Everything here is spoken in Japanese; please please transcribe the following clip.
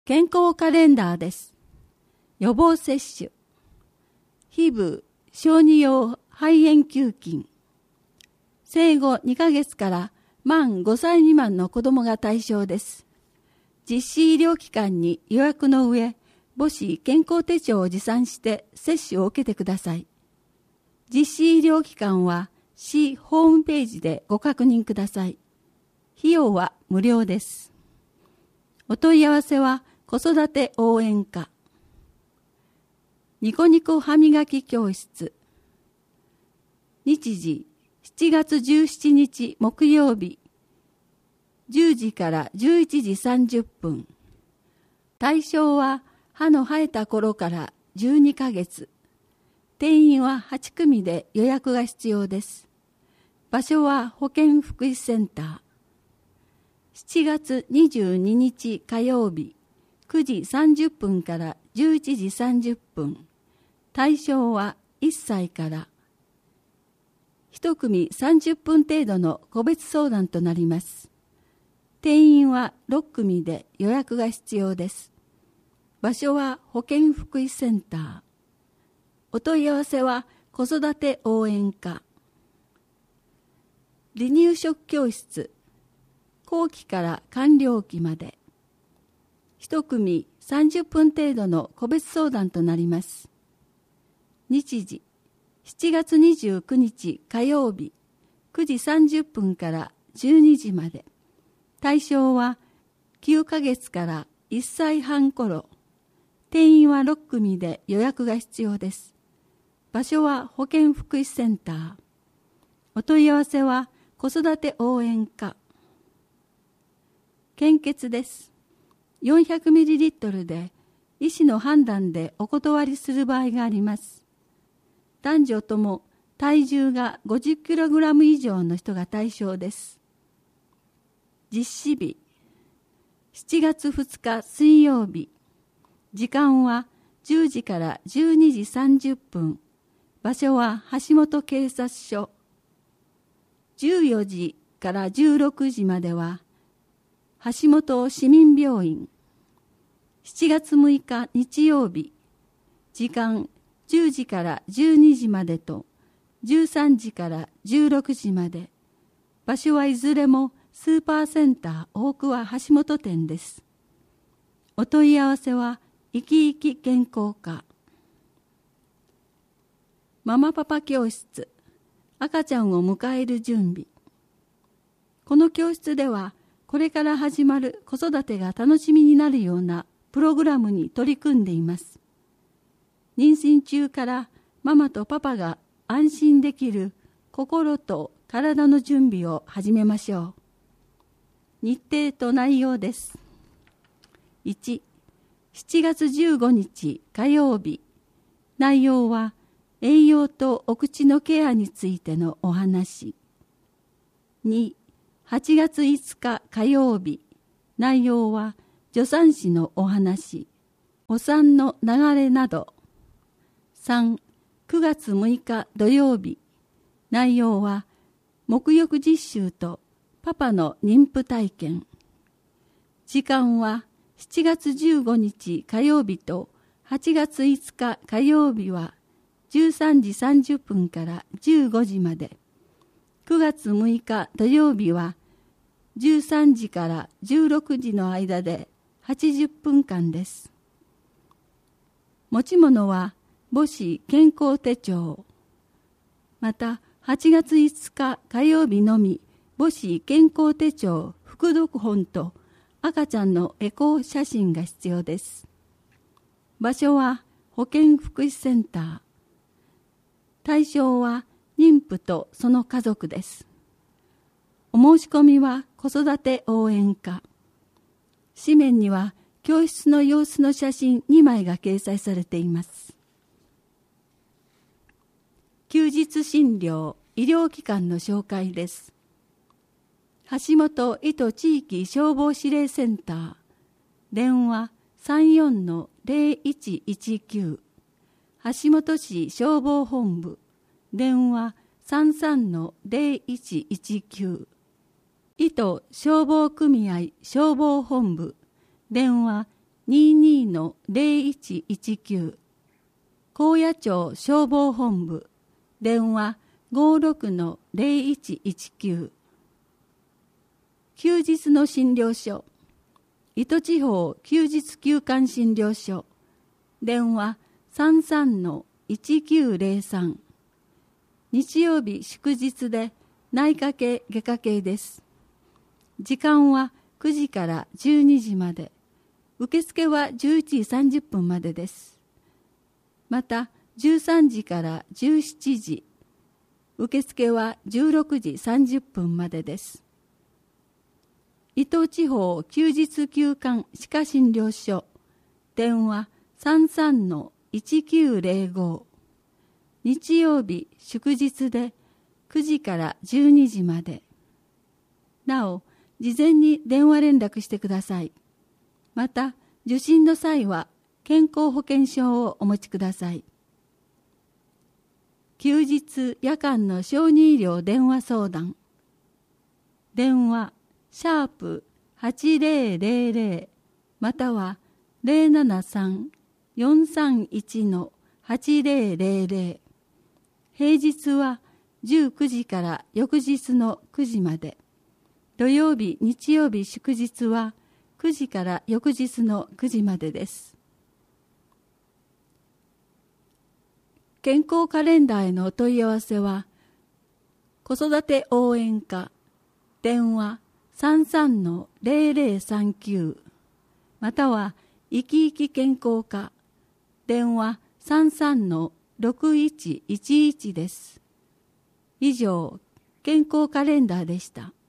健康カレンダーです。予防接種、非部小児用肺炎球菌、生後2ヶ月から満5歳未満の子どもが対象です。実施医療機関に予約の上、母子健康手帳を持参して接種を受けてください。実施医療機関は市ホームページでご確認ください。費用は無料です。お問い合わせは子育て応援課、ニコニコ歯磨き教室、日時7月17日木曜日、10時から11時30分。対象は歯の生えた頃から12ヶ月。定員は8組で予約が必要です。場所は保健福祉センター。7月22日火曜日、9時30分から11時30分。対象は1歳から。1組30分程度の個別相談となります。定員は6組で予約が必要です。場所は保健福祉センター。お問い合わせは子育て応援課。離乳食教室、後期から完了期まで。1組30分程度の個別相談となります。日時、7月29日火曜日、9時30分から12時まで。対象は9ヶ月から1歳半頃。定員は6組で予約が必要です。場所は保健福祉センター。お問い合わせは子育て応援課。献血です。400ml で医師の判断でお断りする場合があります。男女とも体重が 50kg 以上の人が対象です。実施日、7月2日水曜日。時間は10時から12時30分。場所は橋本警察署。14時から16時までは橋本市民病院。7月6日日曜日。時間10時から12時までと13時から16時まで。場所はいずれもスーパーセンター大桑橋本店です。お問い合わせは生き生き健康課。ママパパ教室、赤ちゃんを迎える準備。この教室ではこれから始まる子育てが楽しみになるようなプログラムに取り組んでいます。妊娠中からママとパパが安心できる心と体の準備を始めましょう。日程と内容です。1、7月15日火曜日。内容は栄養とお口のケアについてのお話。2、8月5日火曜日。内容は助産師のお話、お産の流れなど。3、9月6日土曜日。内容は沐浴実習とパパの妊婦体験。時間は7月15日火曜日と8月5日火曜日は13時30分から15時まで。9月6日土曜日は13時から16時の間で80分間です。持ち物は母子健康手帳。また8月5日火曜日のみ母子健康手帳副読本と赤ちゃんのエコー写真が必要です。場所は保健福祉センター。対象は妊婦とその家族です。お申し込みは子育て応援課。紙面には教室の様子の写真2枚が掲載されています。休日診療医療機関の紹介です。橋本糸地域消防指令センター。電話 34-0119。橋本市消防本部。電話 33-0119。糸消防組合消防本部。電話 22-0119 高野町消防本部電話 56-0119 休日の診療所糸地方休日休館診療所電話 33-1903 日曜日祝日で内科系外科系です。時間は9時から12時まで、受付は11時30分までです。また13時から17時、受付は16時30分までです。伊東地方休日休館歯科診療所電話 33-1905 日曜日祝日で9時から12時まで。なお、事前に電話連絡してください。また、受診の際は健康保険証をお持ちください。休日夜間の小児医療電話相談電話#8000または 073-431-8000 平日は19時から翌日の9時まで、土曜日日曜日祝日は9時から翌日の9時までです。健康カレンダーへのお問い合わせは子育て応援課電話 33-0039 または生き生き健康課電話 33-6111 です。以上、健康カレンダーでした。